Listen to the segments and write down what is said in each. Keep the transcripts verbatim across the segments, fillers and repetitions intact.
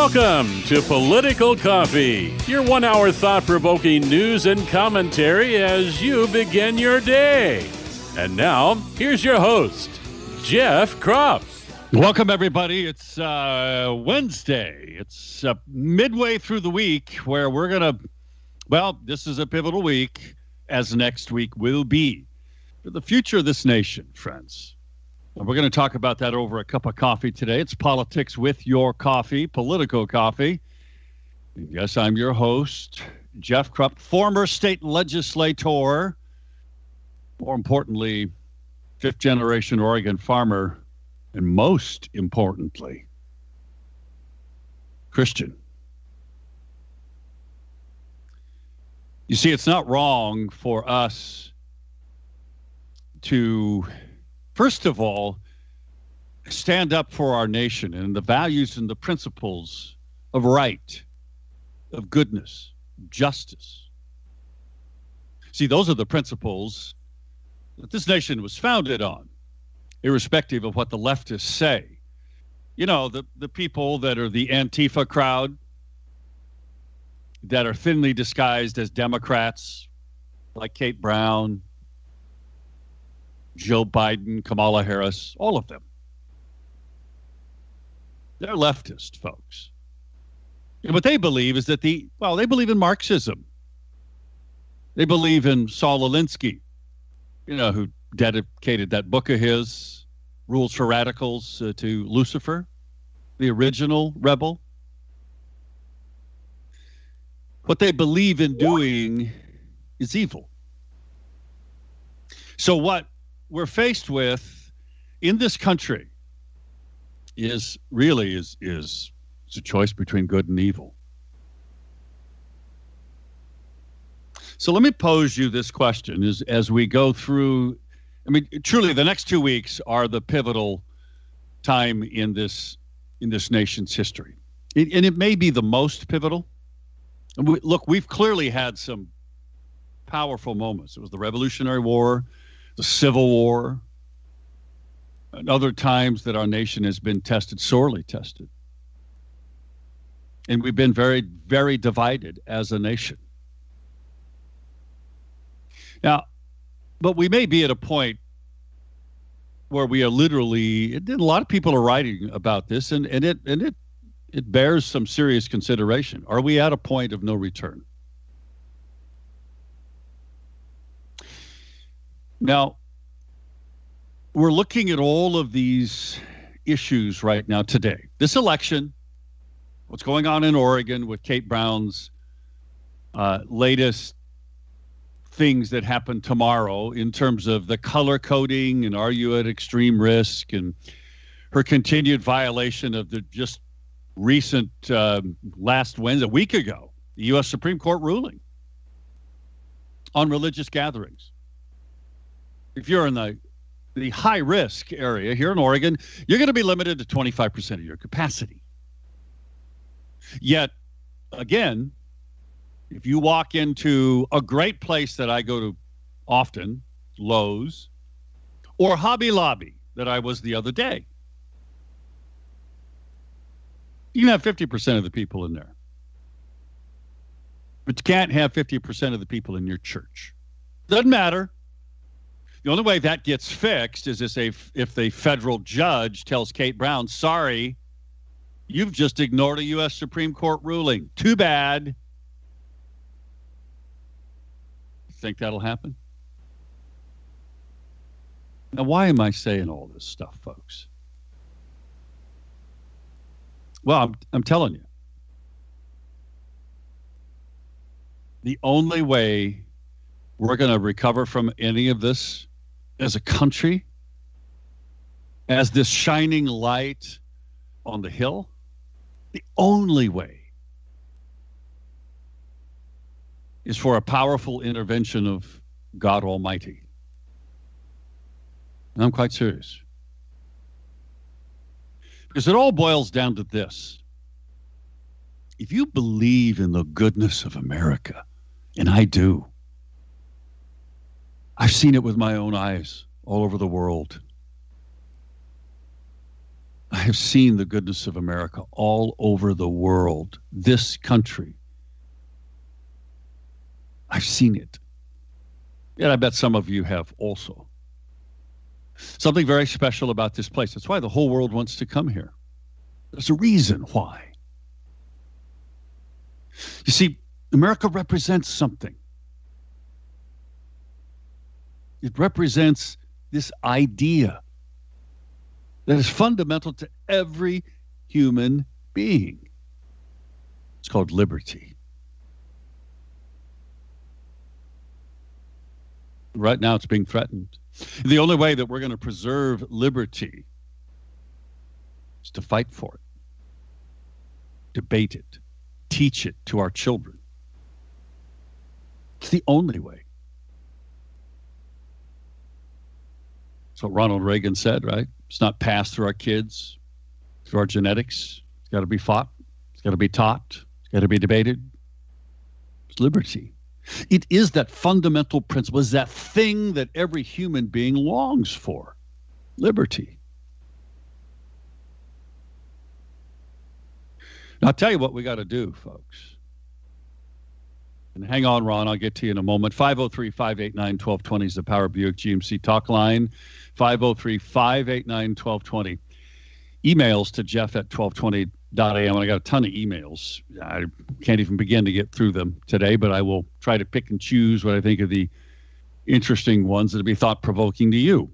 Welcome to Political Coffee, your one-hour thought-provoking news and commentary as you begin your day. And now, here's your host, Jeff Kropp. Welcome, everybody. It's uh, Wednesday. It's uh, midway through the week where we're going to, well, this is a pivotal week, as next week will be, for the future of this nation, friends. And we're going to talk about that over a cup of coffee today. It's Politics with Your Coffee, Political Coffee. And yes, I'm your host, Jeff Kropp, former state legislator, more importantly, fifth-generation Oregon farmer, and most importantly, Christian. You see, it's not wrong for us to, first of all, stand up for our nation and the values and the principles of right, of goodness, justice. See, those are the principles that this nation was founded on, irrespective of what the leftists say. You know, the, the people that are the Antifa crowd, that are thinly disguised as Democrats, like Kate Brown, Joe Biden, Kamala Harris, all of them. They're leftist folks. And what they believe is that the, well, they believe in Marxism. They believe in Saul Alinsky, you know, who dedicated that book of his, Rules for Radicals, uh, to Lucifer, the original rebel. What they believe in doing is evil. So what we're faced with in this country is really is is it's a choice between good and evil. So let me pose you this question as as we go through. I mean, truly, the next two weeks are the pivotal time in this in this nation's history, it, and it may be the most pivotal. And we, look, we've clearly had some powerful moments. It was the Revolutionary War, the Civil War, and other times that our nation has been tested, sorely tested. And we've been very, very divided as a nation. Now, but we may be at a point where we are literally, a lot of people are writing about this, and, and it and it it bears some serious consideration. Are we at a point of no return? Now, we're looking at all of these issues right now today. This election, what's going on in Oregon with Kate Brown's uh, latest things that happen tomorrow in terms of the color coding and are you at extreme risk, and her continued violation of the just recent uh, last Wednesday, a week ago, the U S Supreme Court ruling on religious gatherings. If you're in the the high risk area here in Oregon, you're going to be limited to twenty-five percent of your capacity. Yet, again, if you walk into a great place that I go to often, Lowe's, or Hobby Lobby that I was the other day, you can have fifty percent of the people in there. But you can't have fifty percent of the people in your church. Doesn't matter. The only way that gets fixed is if, if the federal judge tells Kate Brown, sorry, you've just ignored a U S Supreme Court ruling. Too bad. Think that'll happen? Now, why am I saying all this stuff, folks? Well, I'm, I'm telling you. The only way we're going to recover from any of this as a country, as this shining light on the hill, the only way is for a powerful intervention of God Almighty. And I'm quite serious. Because it all boils down to this. If you believe in the goodness of America, and I do, I've seen it with my own eyes all over the world. I have seen the goodness of America all over the world, this country. I've seen it. And I bet some of you have also. Something very special about this place. That's why the whole world wants to come here. There's a reason why. You see, America represents something. It represents this idea that is fundamental to every human being. It's called liberty. Right now, it's being threatened. The only way that we're going to preserve liberty is to fight for it, debate it, teach it to our children. It's the only way. That's what Ronald Reagan said, right? It's not passed through our kids, through our genetics. It's got to be fought. It's got to be taught. It's got to be debated. It's liberty. It is that fundamental principle, is that thing that every human being longs for, liberty. Now, I'll tell you what we got to do, folks. And hang on, Ron, I'll get to you in a moment. five oh three, five eight nine, one two two zero is the Power Buick G M C talk line. five oh three, five eight nine, one two two zero. Emails to Jeff at twelve twenty dot a m. I got a ton of emails. I can't even begin to get through them today, but I will try to pick and choose what I think are the interesting ones that will be thought-provoking to you.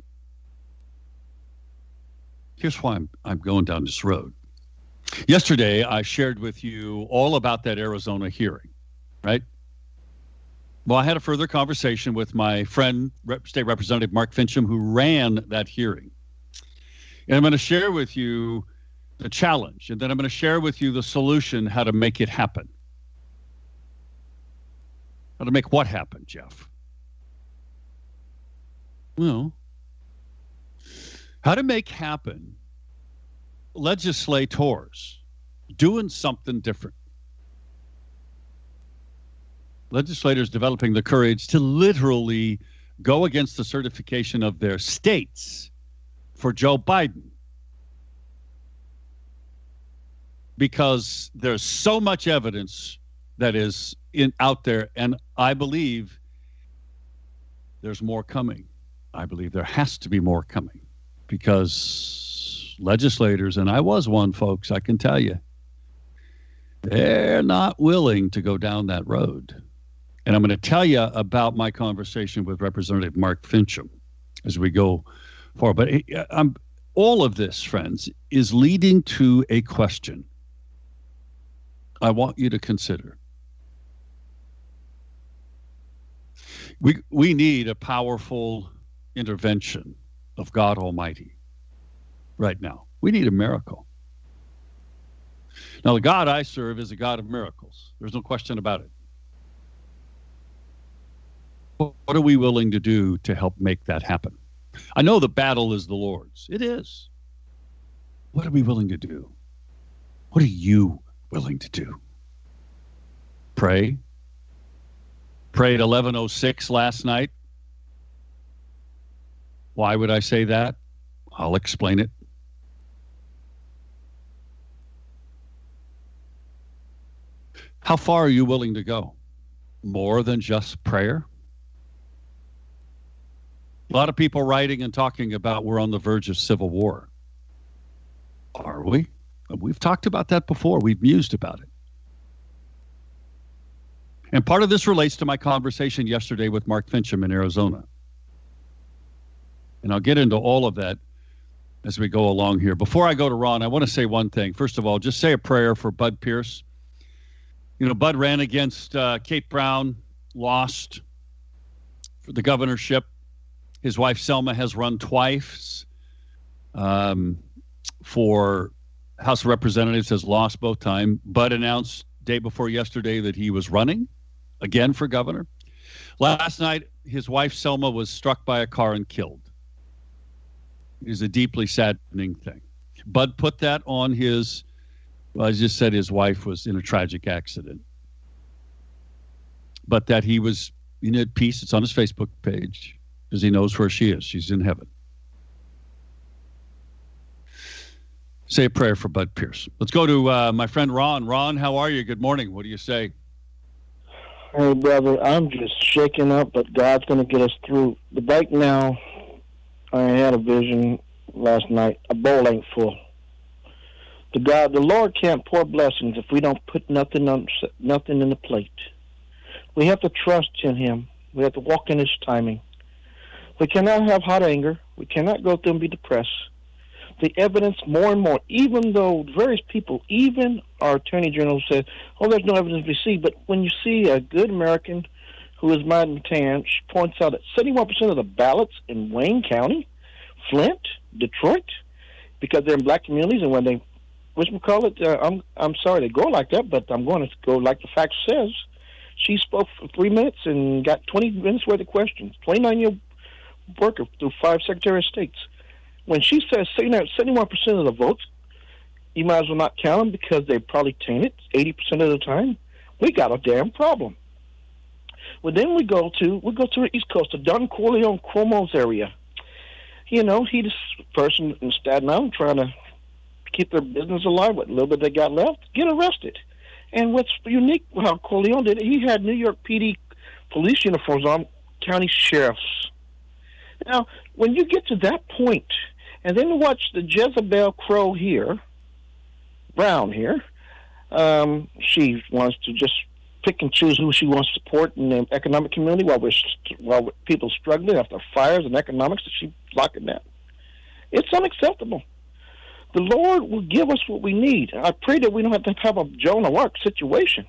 Here's why I'm, I'm going down this road. Yesterday, I shared with you all about that Arizona hearing, right? Well, I had a further conversation with my friend, Rep- State Representative Mark Fincham, who ran that hearing. And I'm going to share with you the challenge, and then I'm going to share with you the solution, how to make it happen. How to make what happen, Jeff? Well, how to make happen legislators doing something different. Legislators developing the courage to literally go against the certification of their states for Joe Biden. Because there's so much evidence that is in out there, and I believe there's more coming. I believe there has to be more coming, because legislators, and I was one, folks, I can tell you, they're not willing to go down that road. And I'm going to tell you about my conversation with Representative Mark Fincham as we go forward. But I'm, all of this, friends, is leading to a question I want you to consider. We, we need a powerful intervention of God Almighty right now. We need a miracle. Now, the God I serve is a God of miracles. There's no question about it. What are we willing to do to help make that happen? I know the battle is the Lord's. It is. What are we willing to do? What are you willing to do? Pray. Pray at eleven oh six last night. Why would I say that? I'll explain it. How far are you willing to go? More than just prayer? A lot of people writing and talking about we're on the verge of civil war. Are we? We've talked about that before. We've mused about it. And part of this relates to my conversation yesterday with Mark Fincham in Arizona. And I'll get into all of that as we go along here. Before I go to Ron, I want to say one thing. First of all, just say a prayer for Bud Pierce. You know, Bud ran against uh, Kate Brown, lost for the governorship. His wife, Selma, has run twice um, for House of Representatives, has lost both times. Bud announced day before yesterday that he was running again for governor. Last night, his wife, Selma, was struck by a car and killed. It is a deeply saddening thing. Bud put that on his, well, I just said his wife was in a tragic accident. But that he was in at peace. It's on his Facebook page. Because he knows where she is. She's in heaven. say a prayer for Bud Pierce. Let's go to uh, my friend Ron. Ron, how are you? Good morning. What do you say? Hey, brother, I'm just shaking up, but God's going to get us through. But right now, I had a vision last night. A bowl ain't full. The God, the Lord can't pour blessings if we don't put nothing on, nothing in the plate. We have to trust in Him. We have to walk in His timing. We cannot have hot anger. We cannot go through and be depressed. The evidence more and more, even though various people, even our Attorney General said, oh, there's no evidence we see. But when you see a good American who is Martin Tan, she points out that seventy-one percent of the ballots in Wayne County, Flint, Detroit, because they're in black communities, and when they, whatchamacallit, uh, I'm, I'm sorry they go like that, but I'm going to go like the fact says. She spoke for three minutes and got twenty minutes worth of questions. twenty-nine-year worker through five Secretary of States. When she says seventy-one percent of the votes, you might as well not count them because they're probably tainted eighty percent of the time. We got a damn problem. Well, then we go to we go to the East Coast, the Don Corleone Cuomo's area. You know, he's a person in Staten Island trying to keep their business alive, what little bit they got left, get arrested. And what's unique how Corleone did it, he had New York P D police uniforms on, county sheriffs. Now, when you get to that point, and then watch the Jezebel Crow here, Brown here, um, she wants to just pick and choose who she wants to support in the economic community while we're while people struggling after fires and economics that she's locking down. It's unacceptable. The Lord will give us what we need. I pray that we don't have to have a Joan of Arc situation.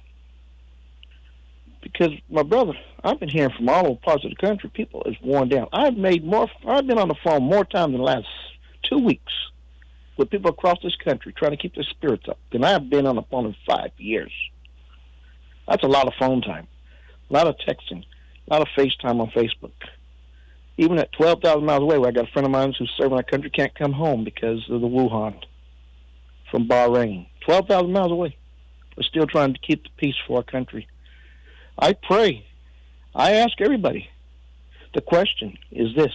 Because, my brother, I've been hearing from all over parts of the country, people is worn down. I've made more, I've been on the phone more times in the last two weeks with people across this country trying to keep their spirits up than I've been on the phone in five years. That's a lot of phone time, a lot of texting, a lot of FaceTime on Facebook. Even at twelve thousand miles away, where I got a friend of mine who's serving our country, can't come home because of the Wuhan from Bahrain. twelve thousand miles away. We're still trying to keep the peace for our country. I pray. I ask everybody. The question is this.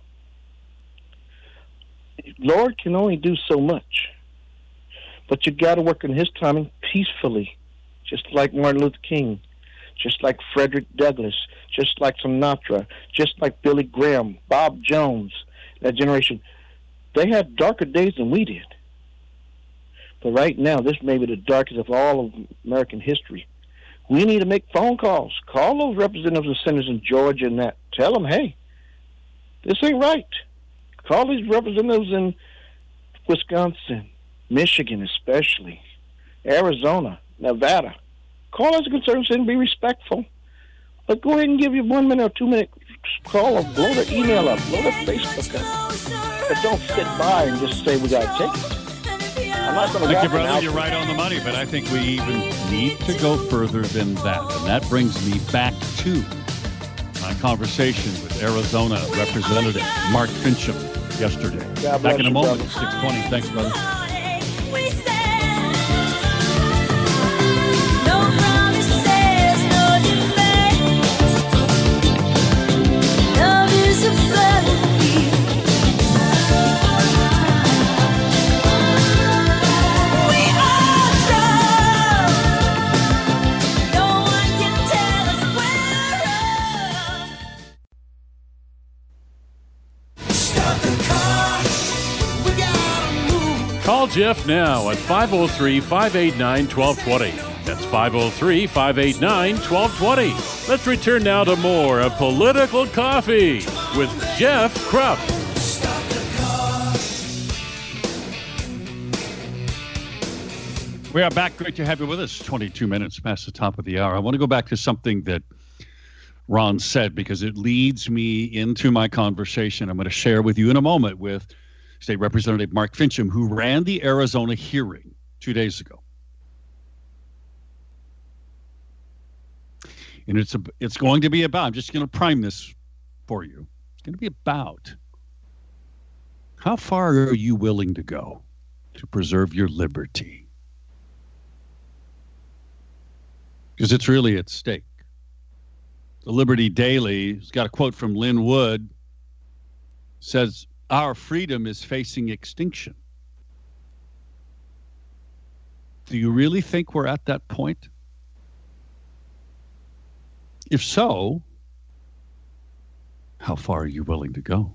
Lord can only do so much, but you got to work in His timing peacefully, just like Martin Luther King, just like Frederick Douglass, just like Sinatra, just like Billy Graham, Bob Jones, that generation. They had darker days than we did. But right now, this may be the darkest of all of American history. We need to make phone calls. Call those representatives and senators in Georgia and that. Tell them, hey, this ain't right. Call these representatives in Wisconsin, Michigan especially, Arizona, Nevada. Call as a concerned citizen, be respectful. But go ahead and give you one minute or two minute call or blow their email up, blow their Facebook up. But don't sit by and just say we got to take it. I'm not going to Thank you, brother. You're right on the money, but I think we even need to go further than that. And that brings me back to my conversation with Arizona Representative Mark Finchem yesterday. Back in a moment at six twenty. Thanks, brother. Call Jeff now at five oh three, five eight nine, one two two zero. That's five oh three, five eight nine, one two two zero. Let's return now to more of Political Coffee with Jeff Krupp. We are back. Great to have you with us. twenty-two minutes past the top of the hour. I want to go back to something that Ron said because it leads me into my conversation I'm going to share with you in a moment with State Representative Mark Finchem, who ran the Arizona hearing two days ago. And it's a, it's going to be about, I'm just going to prime this for you. It's going to be about how far are you willing to go to preserve your liberty? Because it's really at stake. The Liberty Daily has got a quote from Lynn Wood, says, our freedom is facing extinction. Do you really think we're at that point? If so, how far are you willing to go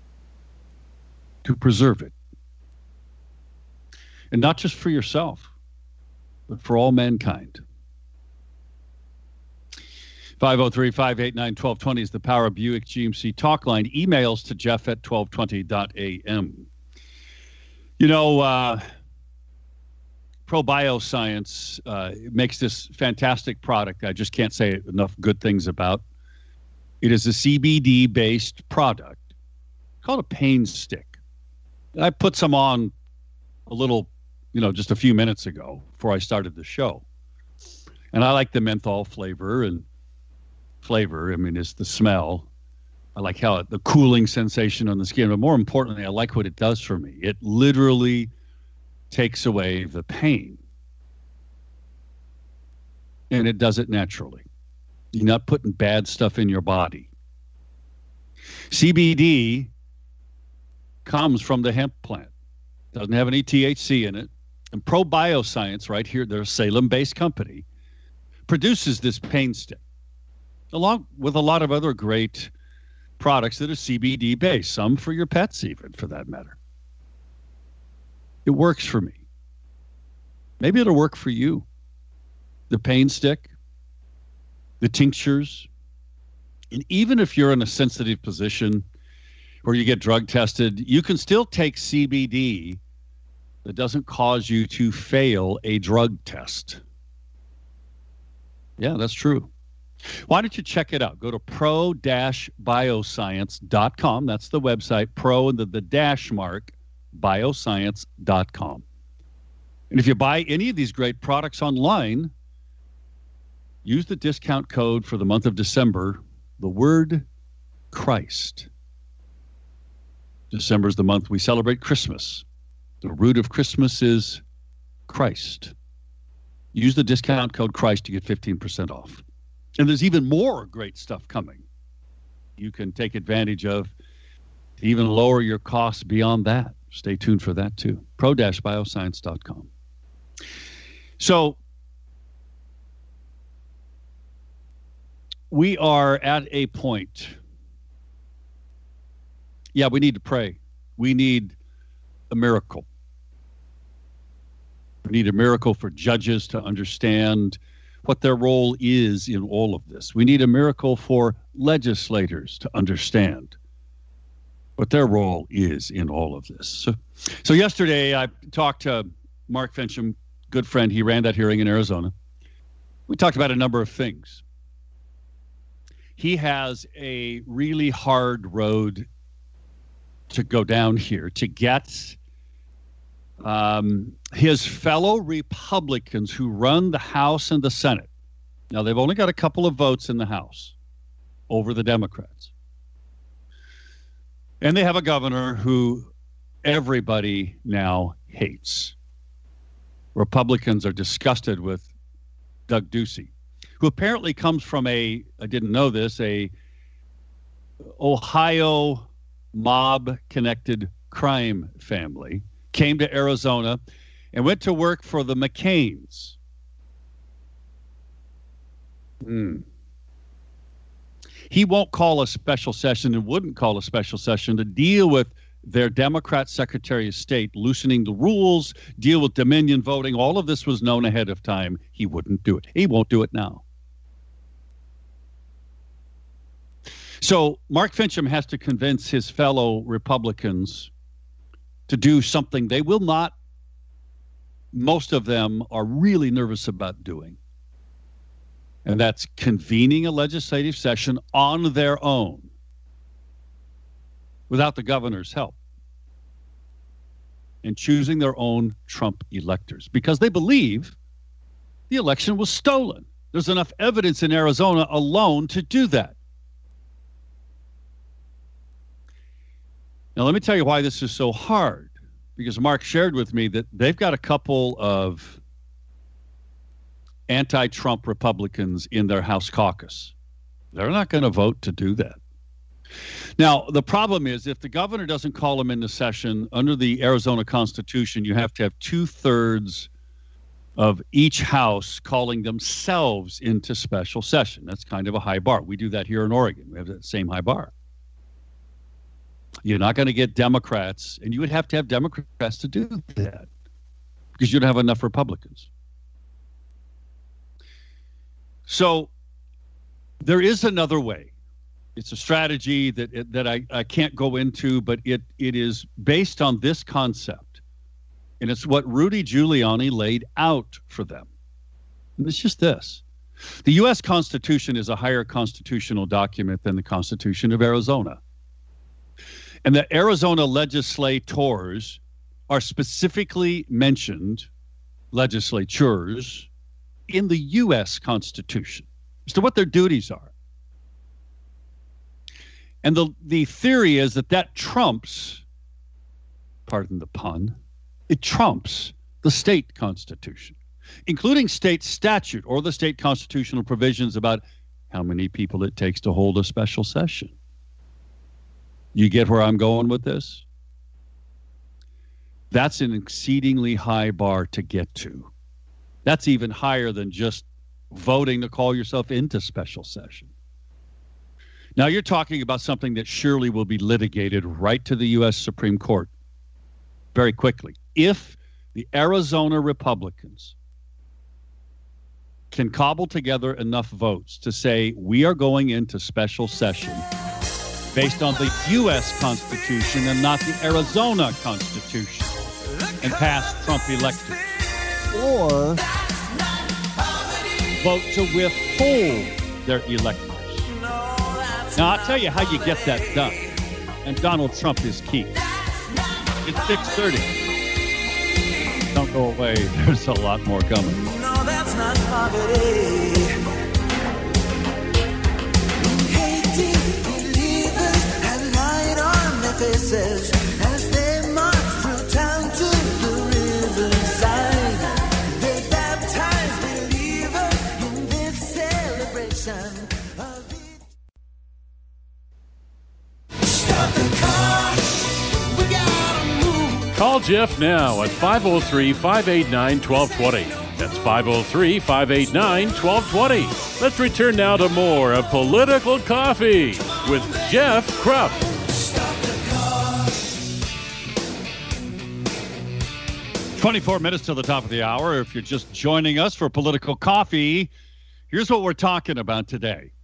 to preserve it? And not just for yourself, but for all mankind. five oh three, five eight nine, one two two zero is the Power Buick G M C talk line. Emails to Jeff at twelve twenty dot a m. You know, uh, ProBioscience uh, makes this fantastic product I just can't say enough good things about. It is a C B D-based product called a pain stick. I put some on a little, you know, just a few minutes ago before I started the show. And I like the menthol flavor and flavor. I mean, it's the smell. I like how it, the cooling sensation on the skin. But more importantly, I like what it does for me. It literally takes away the pain. And it does it naturally. You're not putting bad stuff in your body. C B D comes from the hemp plant. Doesn't have any T H C in it. And ProBioscience, right here, they're a Salem-based company, produces this pain stick, along with a lot of other great products that are C B D-based, some for your pets even, for that matter. It works for me. Maybe it'll work for you. The pain stick, the tinctures, and even if you're in a sensitive position where you get drug tested, you can still take C B D that doesn't cause you to fail a drug test. Yeah, that's true. Why don't you check it out? Go to pro dash bioscience dot com. That's the website, pro and the, the dash mark, bioscience dot com. And if you buy any of these great products online, use the discount code for the month of December, the word Christ. December is the month we celebrate Christmas. The root of Christmas is Christ. Use the discount code Christ to get fifteen percent off. And there's even more great stuff coming. You can take advantage of to even lower your costs beyond that. Stay tuned for that too. pro dash bioscience dot com. So we are at a point. Yeah, we need to pray. We need a miracle. We need a miracle for judges to understand what their role is in all of this. We need a miracle for legislators to understand what their role is in all of this. So, so yesterday I talked to Mark Fincham, good friend. He ran that hearing in Arizona. We talked about a number of things. He has a really hard road to go down here to get um, his fellow Republicans who run the House and the Senate. Now, they've only got a couple of votes in the House over the Democrats. And they have a governor who everybody now hates. Republicans are disgusted with Doug Ducey, who apparently comes from a, I didn't know this, a Ohio mob-connected crime family, came to Arizona and went to work for the McCains. Hmm. He won't call a special session and wouldn't call a special session to deal with their Democrat Secretary of State loosening the rules, deal with Dominion voting. All of this was known ahead of time. He wouldn't do it. He won't do it now. So Mark Fincham has to convince his fellow Republicans to do something they will not, most of them are really nervous about doing. And that's convening a legislative session on their own without the governor's help and choosing their own Trump electors because they believe the election was stolen. There's enough evidence in Arizona alone to do that. Now, let me tell you why this is so hard, because Mark shared with me that they've got a couple of anti-Trump Republicans in their House caucus. They're not going to vote to do that. Now, the problem is if the governor doesn't call them into session under the Arizona Constitution, you have to have two-thirds of each house calling themselves into special session. That's kind of a high bar. We do that here in Oregon. We have that same high bar. You're not going to get Democrats, and you would have to have Democrats to do that because you don't have enough Republicans. So there is another way. It's a strategy that that I, I can't go into, but it it is based on this concept. And it's what Rudy Giuliani laid out for them. And it's just this. The U S Constitution is a higher constitutional document than the Constitution of Arizona. And the Arizona legislators are specifically mentioned, legislatures, in the U S Constitution as to what their duties are. And the, the theory is that that trumps, pardon the pun, it trumps the state constitution, including state statute or the state constitutional provisions about how many people it takes to hold a special session. You get where I'm going with this? That's an exceedingly high bar to get to. That's even higher than just voting to call yourself into special session. Now you're talking about something that surely will be litigated right to the U S Supreme Court very quickly. If the Arizona Republicans can cobble together enough votes to say we are going into special session based on the U S Constitution and not the Arizona Constitution and pass Trump electors, or vote to withhold their electors. Now, I'll tell you how you get that done. And Donald Trump is key. It's six thirty. Don't go away. There's a lot more coming. No, that's not poverty. Hating believers have light on their faces as they march through town to the riverside. They baptize believers in this celebration. Stop the car. We gotta move. Call Jeff now at five oh three, five eight nine, one two two zero. That's five oh three, five eight nine, one two two zero. Let's return now to more of Political Coffee with Jeff Krupp. twenty-four minutes to the top of the hour. If you're just joining us for Political Coffee, here's what we're talking about today.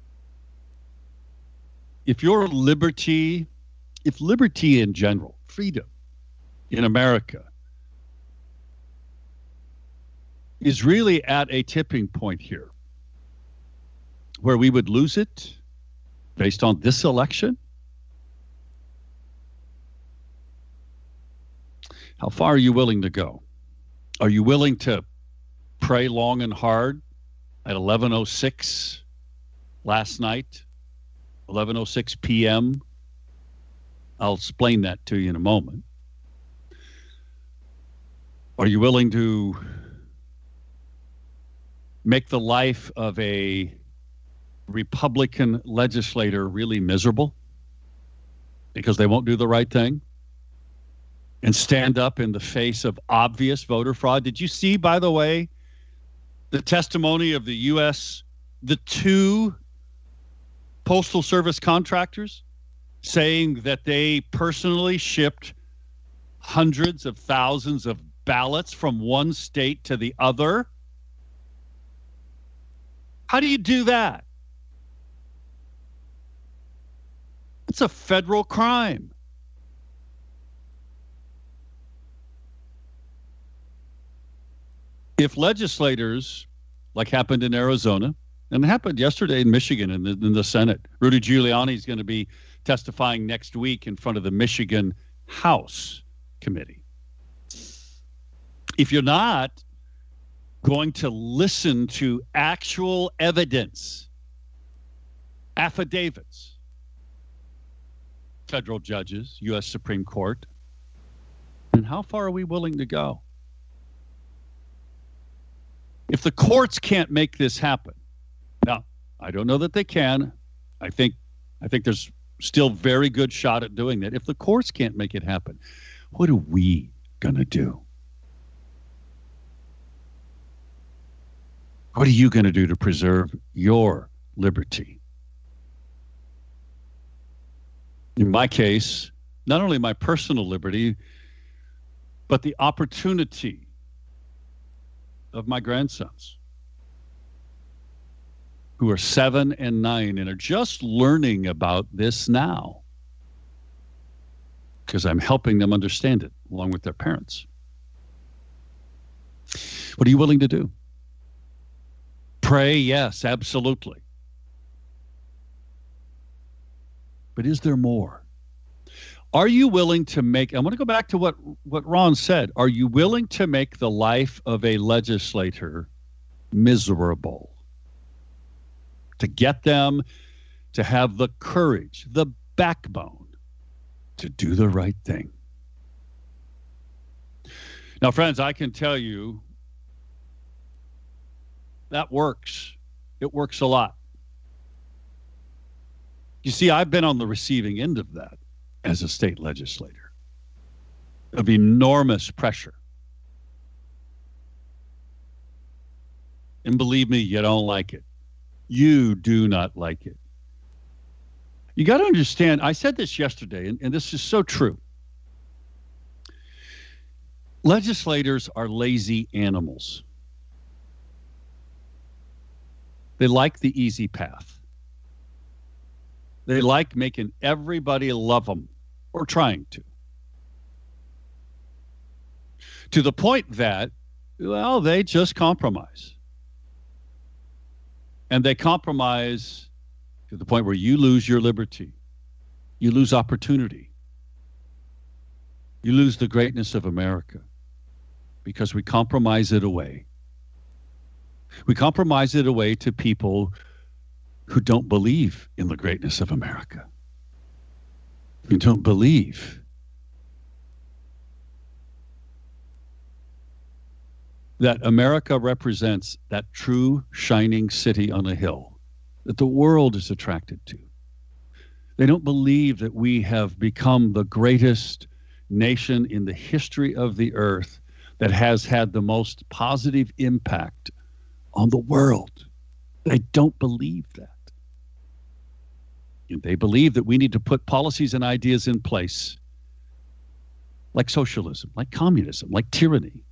If your liberty, if liberty in general, freedom in America is really at a tipping point here where we would lose it based on this election, how far are you willing to go? Are you willing to pray long and hard at eleven oh six last night? eleven oh six p.m. I'll explain that to you in a moment. Are you willing to make the life of a Republican legislator really miserable because they won't do the right thing and stand up in the face of obvious voter fraud? Did you see, by the way, the testimony of the U S, the two Postal Service contractors saying that they personally shipped hundreds of thousands of ballots from one state to the other? How do you do that? It's a federal crime. If legislators, like happened in Arizona, and it happened yesterday in Michigan in the, in the Senate. Rudy Giuliani is going to be testifying next week in front of the Michigan House Committee. If you're not going to listen to actual evidence, affidavits, federal judges, U S Supreme Court, then how far are we willing to go? If the courts can't make this happen, now, I don't know that they can. I think I think there's still very good shot at doing that. If the courts can't make it happen, what are we going to do? What are you going to do to preserve your liberty? In my case, not only my personal liberty, but the opportunity of my grandsons, who are seven and nine and are just learning about this now, because I'm helping them understand it along with their parents. What are you willing to do? Pray, yes, absolutely. But is there more? Are you willing to make, I want to go back to what, what Ron said. Are you willing to make the life of a legislator miserable? To get them to have the courage, the backbone to do the right thing. Now, friends, I can tell you that works. It works a lot. You see, I've been on the receiving end of that as a state legislator, of enormous pressure. And believe me, you don't like it. You do not like it. You got to understand, I said this yesterday, and, and this is so true. Legislators are lazy animals. They like the easy path. They like making everybody love them, or trying to. To the point that, well, they just compromise. And they compromise to the point where you lose your liberty. You lose opportunity. You lose the greatness of America because we compromise it away. We compromise it away to people who don't believe in the greatness of America, who don't believe that America represents that true shining city on a hill that the world is attracted to. They don't believe that we have become the greatest nation in the history of the earth that has had the most positive impact on the world. They don't believe that. And they believe that we need to put policies and ideas in place like socialism, like communism, like tyranny,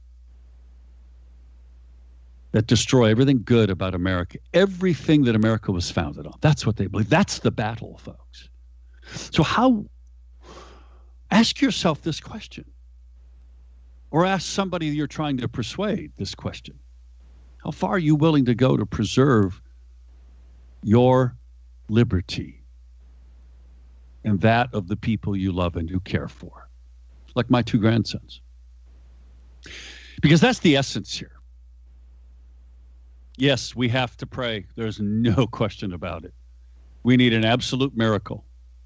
that destroy everything good about America, everything that America was founded on. That's what they believe. That's the battle, folks. So how, ask yourself this question, or ask somebody you're trying to persuade this question. How far are you willing to go to preserve your liberty and that of the people you love and you care for? Like my two grandsons. Because that's the essence here. Yes, we have to pray. There's no question about it. We need an absolute miracle.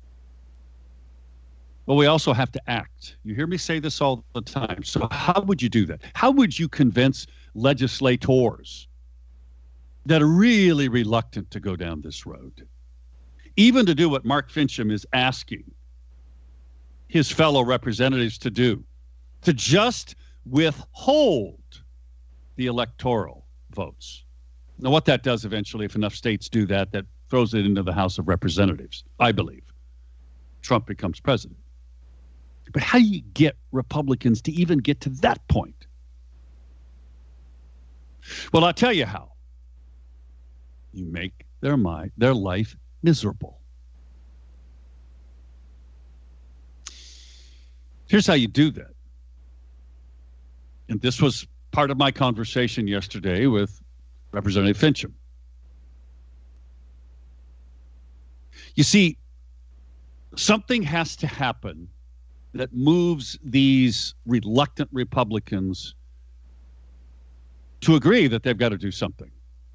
But we also have to act. You hear me say this all the time. So how would you do that? How would you convince legislators that are really reluctant to go down this road, even to do what Mark Fincham is asking his fellow representatives to do, to just withhold the electoral votes? Now, what that does eventually, if enough states do that, that throws it into the House of Representatives, I believe. Trump becomes president. But how do you get Republicans to even get to that point? Well, I'll tell you how. You make their mind, their life miserable. Here's how you do that. And this was part of my conversation yesterday with Representative Fincham. You see, something has to happen that moves these reluctant Republicans to agree that they've got to do something.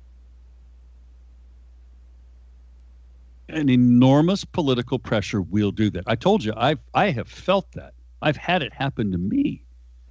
An enormous political pressure will do that. I told you, I've, I have felt that. I've had it happen to me.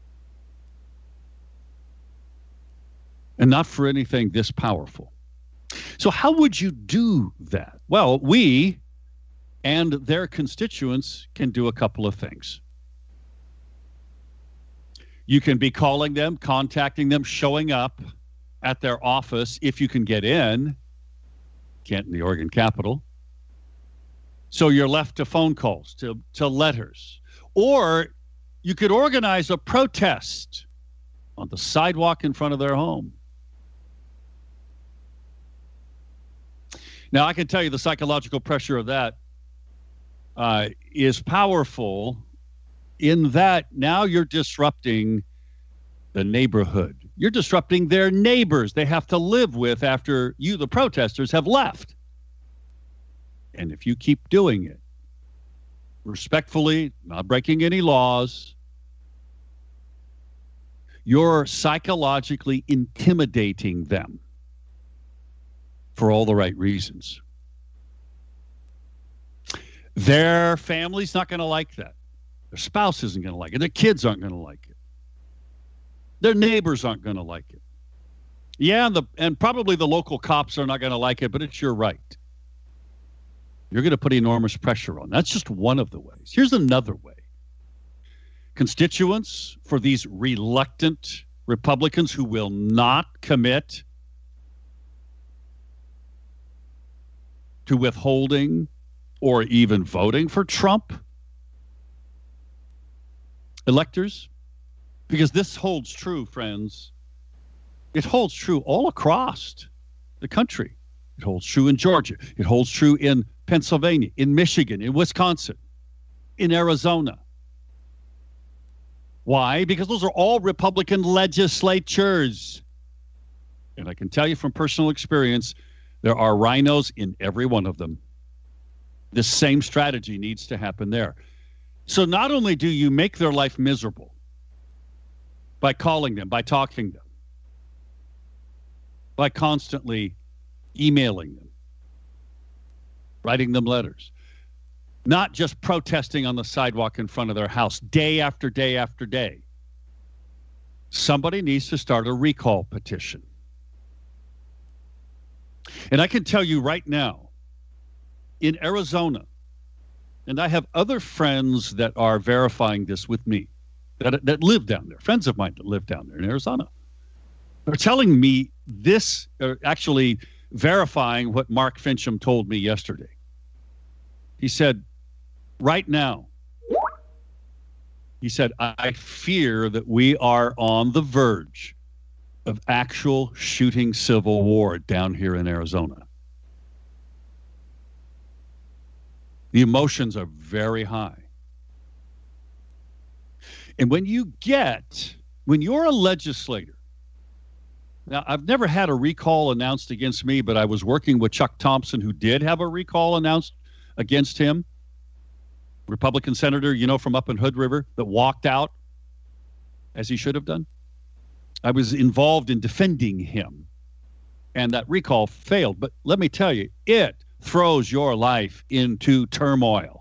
And not for anything this powerful. So how would you do that? Well, we and their constituents can do a couple of things. You can be calling them, contacting them, showing up at their office if you can get in. Can't in the Oregon Capitol. So you're left to phone calls, to, to letters. Or you could organize a protest on the sidewalk in front of their home. Now, I can tell you the psychological pressure of that uh, is powerful in that now you're disrupting the neighborhood. You're disrupting their neighbors they have to live with after you, the protesters, have left. And if you keep doing it, respectfully, not breaking any laws, you're psychologically intimidating them for all the right reasons. Their family's not going to like that. Their spouse isn't going to like it. Their kids aren't going to like it. Their neighbors aren't going to like it. Yeah, and, the, and probably the local cops are not going to like it, but it's your right. You're going to put enormous pressure on. That's just one of the ways. Here's another way. Constituents for these reluctant Republicans who will not commit to withholding or even voting for Trump electors, because this holds true, friends. It holds true all across the country. It holds true in Georgia. It holds true in Pennsylvania, in Michigan, in Wisconsin, in Arizona. Why? Because those are all Republican legislatures. And I can tell you from personal experience, there are rhinos in every one of them. The same strategy needs to happen there. So not only do you make their life miserable by calling them, by talking to them, by constantly emailing them, writing them letters, not just protesting on the sidewalk in front of their house day after day after day. Somebody needs to start a recall petition. And I can tell you right now, in Arizona, and I have other friends that are verifying this with me, that, that live down there, friends of mine that live down there in Arizona. They're telling me this, or actually verifying what Mark Fincham told me yesterday. He said, right now, he said, I fear that we are on the verge of actual shooting civil war down here in Arizona. The emotions are very high. And when you get, when you're a legislator, now I've never had a recall announced against me, but I was working with Chuck Thompson, who did have a recall announced against him. Republican senator, you know, from up in Hood River, that walked out as he should have done. I was involved in defending him, and that recall failed. But let me tell you, it throws your life into turmoil.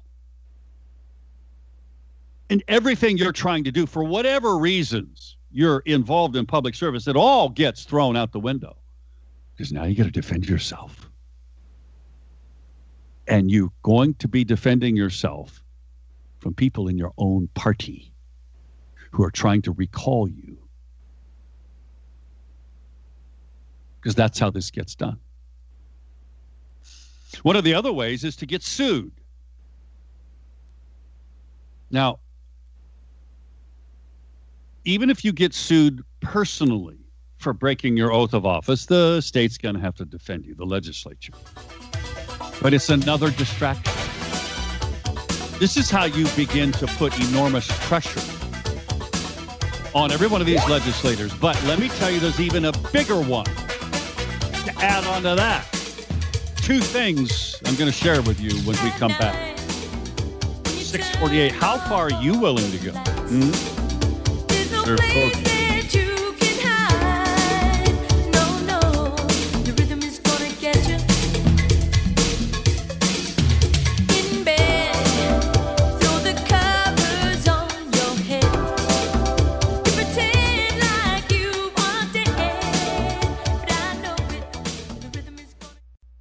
And everything you're trying to do, for whatever reasons you're involved in public service, it all gets thrown out the window. Because now you got to defend yourself. And you're going to be defending yourself from people in your own party who are trying to recall you. Because that's how this gets done. One of the other ways is to get sued. Now, even if you get sued personally for breaking your oath of office, the state's going to have to defend you, the legislature. But it's another distraction. This is how you begin to put enormous pressure on every one of these legislators. But let me tell you, there's even a bigger one to add on to that. Two things I'm going to share with you when we come back. six forty-eight, how far are you willing to go? Hmm? They're both.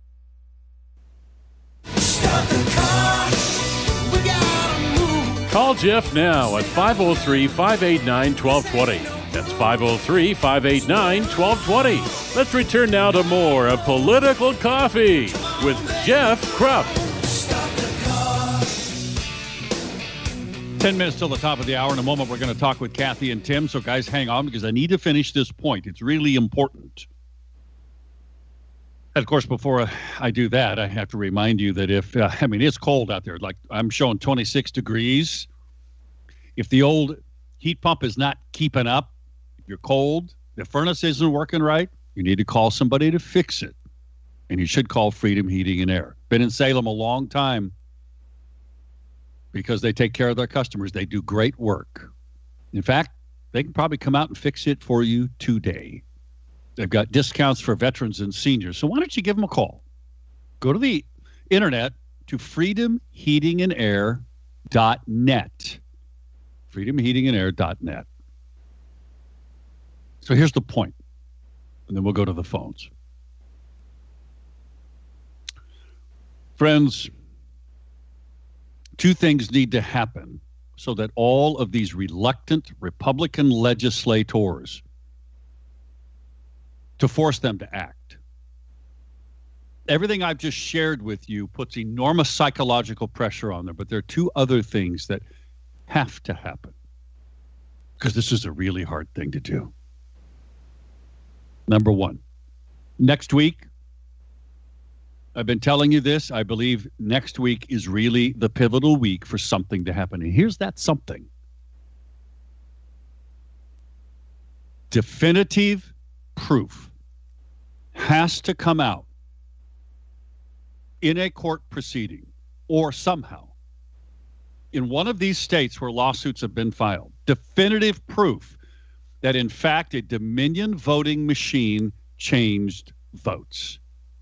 Call Call Jeff now at five oh three, five eight nine, one two two zero. That's five oh three, five eight nine, one two two zero. Let's return now to more of Political Coffee with Jeff Krupp. Ten minutes till the top of the hour. In a moment, we're going to talk with Kathy and Tim. So, guys, hang on because I need to finish this point. It's really important. And, of course, before I do that, I have to remind you that if, uh, I mean, it's cold out there. Like, I'm showing twenty-six degrees. If the old heat pump is not keeping up, if you're cold, the furnace isn't working right, you need to call somebody to fix it. And you should call Freedom Heating and Air. Been in Salem a long time because they take care of their customers. They do great work. In fact, they can probably come out and fix it for you today. They've got discounts for veterans and seniors. So why don't you give them a call? Go to the internet to freedom heating and air dot net. freedom heating and air dot net. So here's the point, and then we'll go to the phones. Friends, two things need to happen so that all of these reluctant Republican legislators, to force them to act. Everything I've just shared with you puts enormous psychological pressure on them, but there are two other things that have to happen because this is a really hard thing to do. Number one, next week, I've been telling you this, I believe next week is really the pivotal week for something to happen. And here's that something. Definitive proof has to come out in a court proceeding or somehow in one of these states where lawsuits have been filed. Definitive proof that, in fact, a Dominion voting machine changed votes.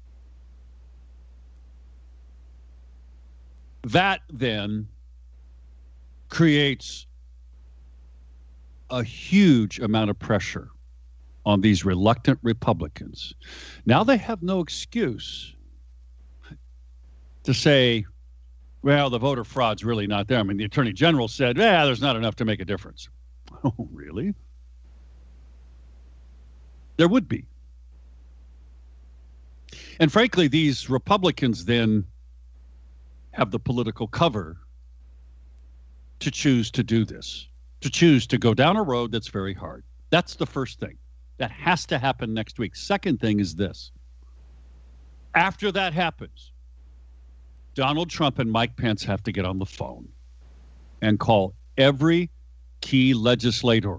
That then creates a huge amount of pressure on these reluctant Republicans. Now they have no excuse to say, well, the voter fraud's really not there. I mean, the Attorney General said, yeah, there's not enough to make a difference. Oh, really? There would be. And frankly, these Republicans then have the political cover to choose to do this, to choose to go down a road that's very hard. That's the first thing. That has to happen next week. Second thing is this. After that happens, Donald Trump and Mike Pence have to get on the phone and call every key legislator,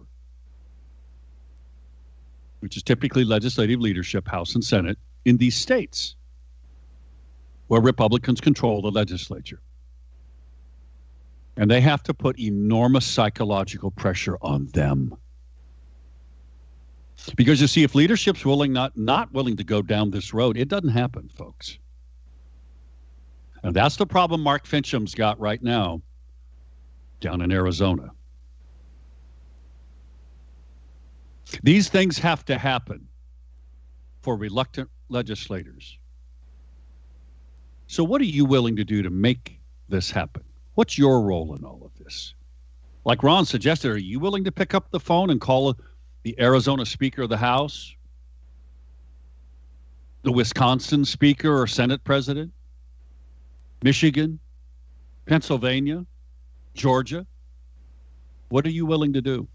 which is typically legislative leadership, House and Senate, in these states where Republicans control the legislature. And they have to put enormous psychological pressure on them. Because you see, if leadership's willing not not willing to go down this road, it doesn't happen, folks. And that's the problem Mark Fincham's got right now down in Arizona. These things have to happen for reluctant legislators. So what are you willing to do to make this happen? What's your role in all of this? Like Ron suggested, are you willing to pick up the phone and call the Arizona Speaker of the House, the Wisconsin Speaker or Senate President, Michigan, Pennsylvania, Georgia? What are you willing to do?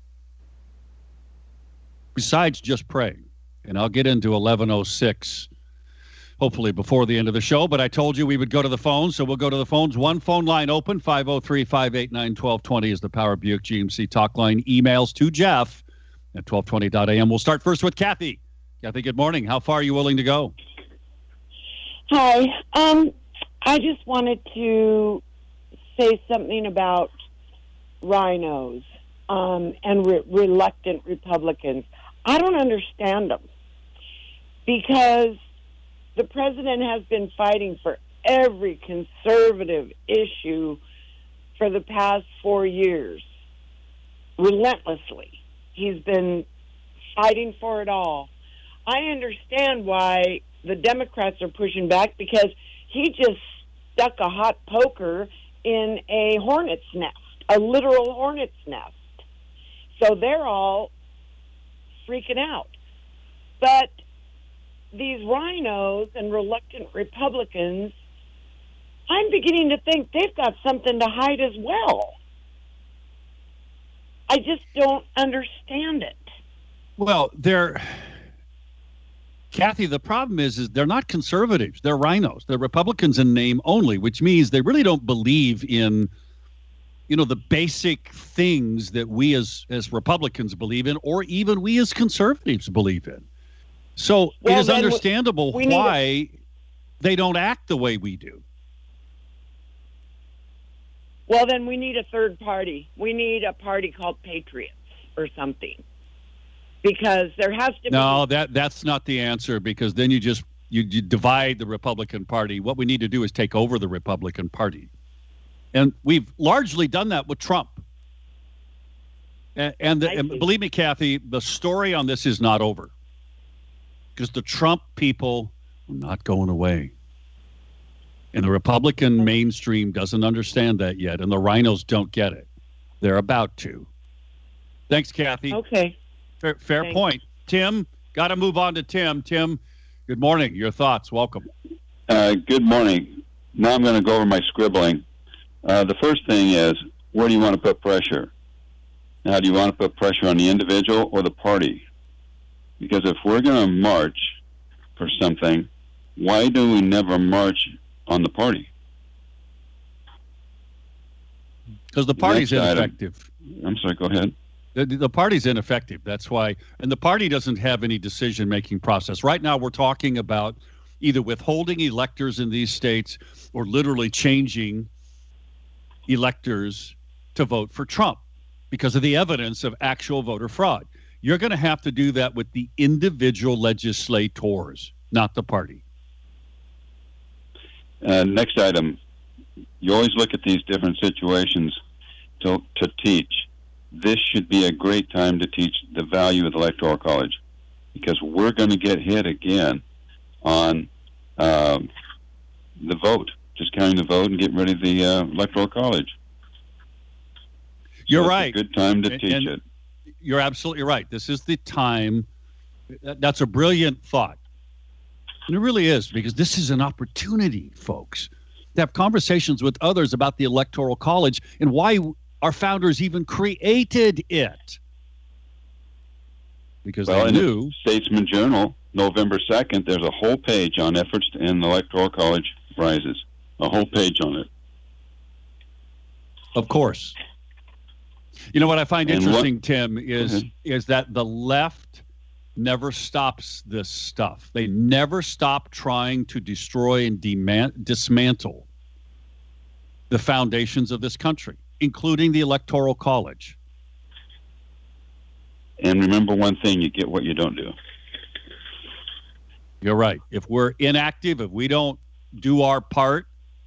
Besides just praying. And I'll get into eleven oh six hopefully before the end of the show, but I told you we would go to the phones, so we'll go to the phones. One phone line open, five oh three, five eight nine, one two two zero is the Power Buick G M C talk line. Emails to Jeff at twelve twenty dot a m. We'll start first with Kathy. Kathy, good morning. How far are you willing to go? Hi. Um, I just wanted to say something about rhinos um, and re- reluctant Republicans. I don't understand them because the president has been fighting for every conservative issue for the past four years, relentlessly. He's been fighting for it all. I understand why the Democrats are pushing back because he just stuck a hot poker in a hornet's nest. a literal hornet's nest. So they're all freaking out. But these rhinos and reluctant Republicans, I'm beginning to think they've got something to hide as well. I just don't understand it. Well, they're... Kathy, the problem is, is they're not conservatives. They're rhinos. They're Republicans in name only, which means they really don't believe in, you know, the basic things that we as, as Republicans believe in, or even we as conservatives believe in. So Well, it is then we- understandable we need why they don't act the way we do. Well, then we need a third party. We need a party called Patriots or something. Because there has to be... No, that that's not the answer, because then you just you, you divide the Republican Party. What we need to do is take over the Republican Party. And we've largely done that with Trump. And, and, the, I and see. believe me, Kathy, the story on this is not over. Because the Trump people are not going away. And the Republican mainstream doesn't understand that yet. And the rhinos don't get it. They're about to. Thanks, Kathy. Okay. Fair, fair Thanks. point. Tim, got to move on to Tim. Tim, good morning. Your thoughts. Welcome. Uh, good morning. Now I'm going to go over my scribbling. Uh, the first thing is, where do you want to put pressure? Now, do you want to put pressure on the individual or the party? Because if we're going to march for something, why do we never march on the party? Because the party's Next item. ineffective. I'm sorry, go ahead. The, the party's ineffective. That's why. And the party doesn't have any decision-making process. Right now, we're talking about either withholding electors in these states or literally changing electors to vote for Trump because of the evidence of actual voter fraud. You're going to have to do that with the individual legislators, not the party. Uh, next item. You always look at these different situations to, to teach. This should be a great time to teach the value of the Electoral College, because we're going to get hit again on um, the vote, just counting the vote and getting rid of the uh, Electoral College. You're So it's right. a good time to And- teach and it. You're absolutely right. This is the time. that- That's a brilliant thought. And it really is, because this is an opportunity, folks, to have conversations with others about the Electoral College and why our founders even created it. Because Well, they in the knew, Statesman Journal, November second, there's a whole page on efforts to end the Electoral College prizes. A whole page on it. of course. You know what I find And interesting, what- Tim, is ahead. is that the left never stops this stuff. They never stop trying to destroy and demand, dismantle the foundations of this country, including the Electoral College. And remember one thing, you get what you don't do. You're right. If we're inactive, if we don't do our part,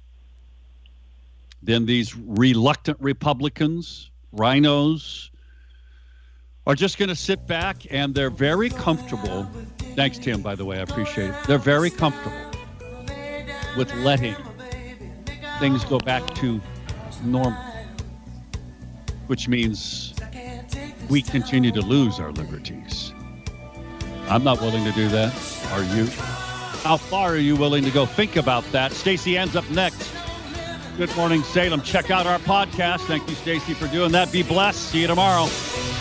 then these reluctant Republicans, rhinos, are just going to sit back, and they're very comfortable. Thanks, Tim, by the way. I appreciate it. They're very comfortable with letting things go back to normal, which means we continue to lose our liberties. I'm not willing to do that. Are you? How far are you willing to go? Think about that. Stacey Ann's up next. Good morning, Salem. Check out our podcast. Thank you, Stacey, for doing that. Be blessed. See you tomorrow.